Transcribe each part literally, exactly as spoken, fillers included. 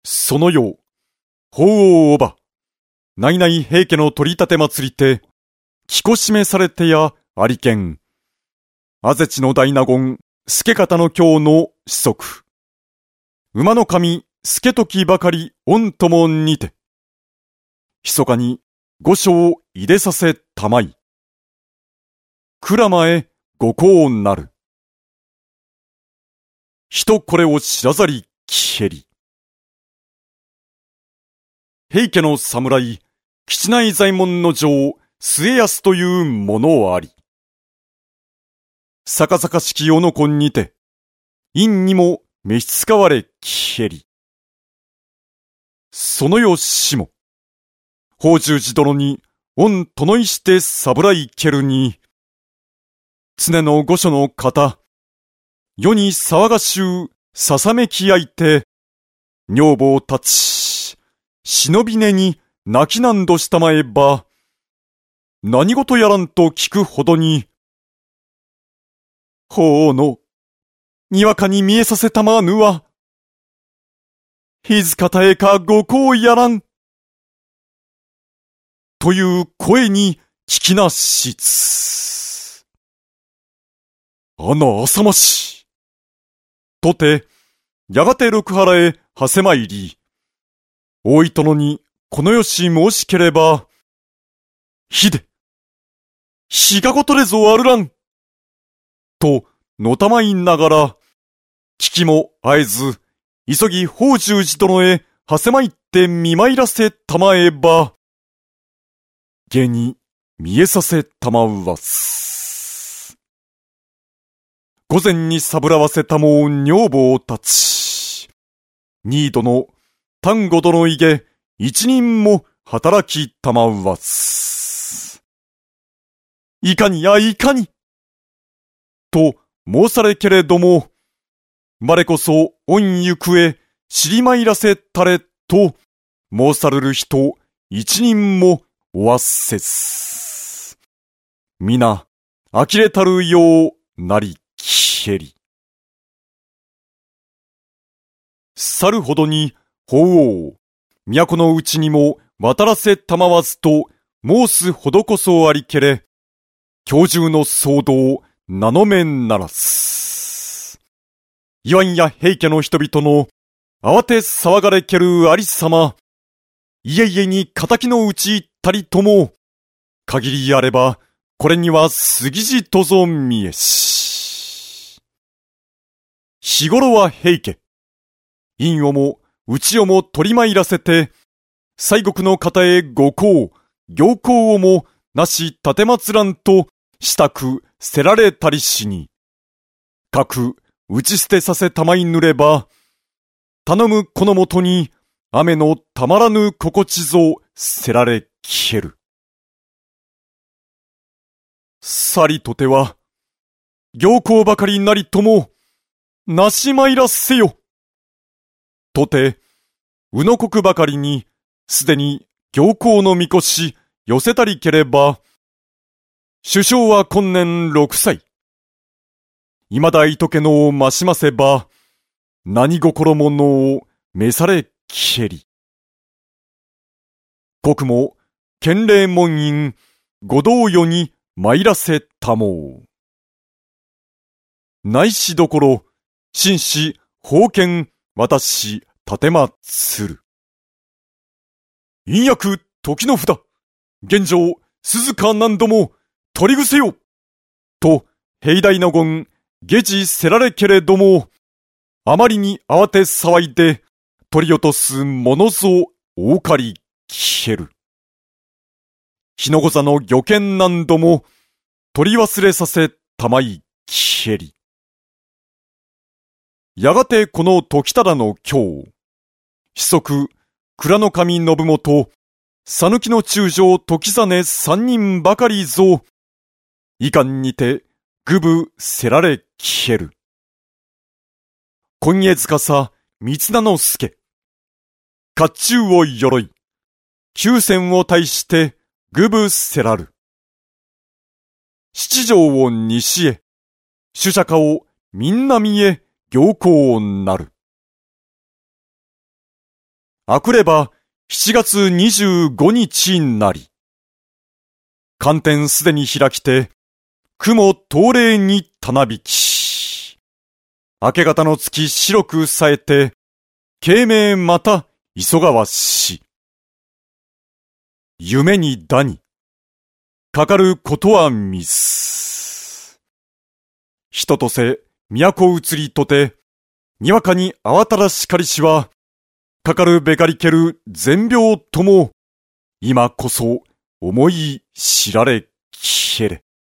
そのよう、法王おば、内々平家の取り立て祭りて、きこしめされてやありけん。あぜちの大納言、助方の京の子息。馬の神、助時ばかり御ともにて。密かに御所を入れさせたまい。蔵前ご公なる。人これを知らざりきへり。平家の侍、吉内左衛門の城、末安というものあり。逆々しきおのこんにて、院にも召し使われきへり。そのよしも、宝十寺殿に、御殿いして侍けるに、常の御所の方、世に騒がしゅう、ささめきあいて、女房たち、忍び寝に泣きなんどしたまえば、何事やらんと聞くほどに、法の、にわかに見えさせたまぬは、ひずかたえかご公やらん、という声に聞きなしつ。あなあさまし。とて、やがて六原へはせまいり、大い殿にこのよし申しければ、ひで、ひがごとれぞあるらん。と、のたまいながら、聞きもあえず、急ぎ宝十寺殿へはせまいって見舞いらせたまえば、下に見えさせたまうわす。午前にさぶらわせたも女房たち。二度の丹後殿いげ一人も働きたまうわす。いかにやいかに。と申されけれども、我こそ御行方知りまいらせたれと申される人一人もおわせす。皆、呆れたるようなりきへり。去るほどに、法王、都のうちにも渡らせたまわずと申すほどこそありけれ、今日中の騒動、名のめならす。言わんや平家の人々の、慌て騒がれけるありさま、家々に仇のうち行ったりとも、限りあれば、これには杉地とぞ見えし。日頃は平家、院をも内をも取り参らせて、西国の方へご公、行幸をもなし立てまつらんと、したくせられたりしに、かく打ち捨てさせたまいぬれば、頼むこのもとに、雨のたまらぬ心地ぞせられきへる。さりとては、行幸ばかりなりとも、なしまいらせよ。とて、うの国ばかりに、すでに行幸のみこし、寄せたりければ、首相は今年六歳。今だいとけのを増しませば、何心者を召されきへり。国も、建礼門院、ご同様に参らせたもう。内しどころ、紳士、封建、私、立てまつる。陰役、時の札。現状、鈴鹿何度も、取り癖よと、平大納言、下知せられけれども、あまりに慌て騒いで、取り落とすものぞ、おかりきへる。日の御座の御見何度も、取り忘れさせたまいきへり。やがてこの時忠の今日、子息、蔵の神信元、讃岐の中将時実三人ばかりぞ、いかんにて、ぐぶせられきへる。今月かさ、三名の助。甲冑を鎧。九千を対して、ぐぶせらる。七条を西へ。主釈迦をみんな見え、行幸なる。 あくればしちがつにじゅうごにちなり。寒天すでに開きて、雲東霊にたなびき。明け方の月白くさえて、慶明また急がわし。夢にだに、かかることはみす。人とせ、都移りとて、にわかに慌ただしかりしは、かかるべかりける善病とも、今こそ思い知られきけれ。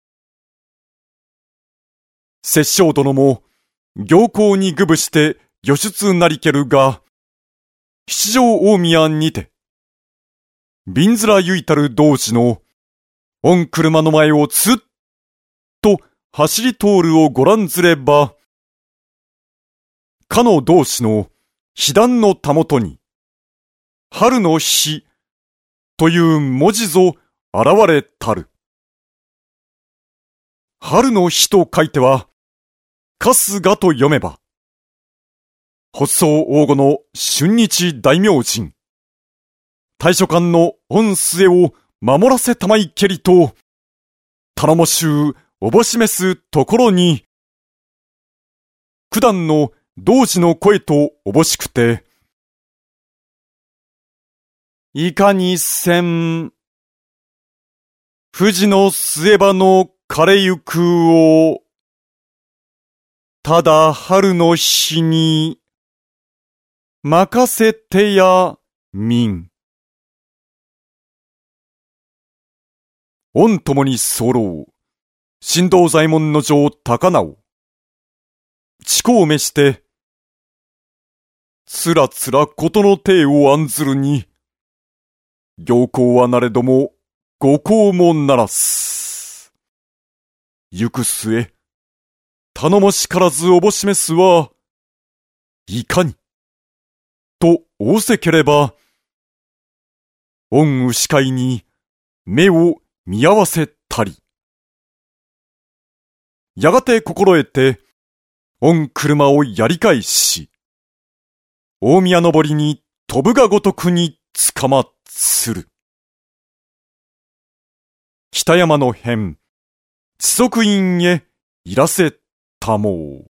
摂政殿も、行幸にぐぶして御出なりけるが、七条大宮にて、びんずらゆいたる同士の、御車の前をつっと走り通るをご覧ずれば、かの同士の被弾のたもとに、春の日という文字ぞ現れたる。春の日と書いては、春日と読めば、発想王後の春日大明神、大書官の御末を守らせたまいけりと、頼もしゅうおぼしめすところに、九段の同時の声とおぼしくて、いかにせん、富士の末場の枯れゆくを、ただ春の日に、任せてやみん。御ともに候、神道左衛門の城高直。地公を召して、つらつらことの体を案ずるに、行幸はなれども、ご幸もならす。行く末、頼もしからずおぼしめすは、いかに、と仰せければ、御牛飼いに目を見合わせたり。やがて心得て、御車をやり返し、大宮のぼりに飛ぶがごとくにつかまつる。北山の辺、知足院へいらせたもう。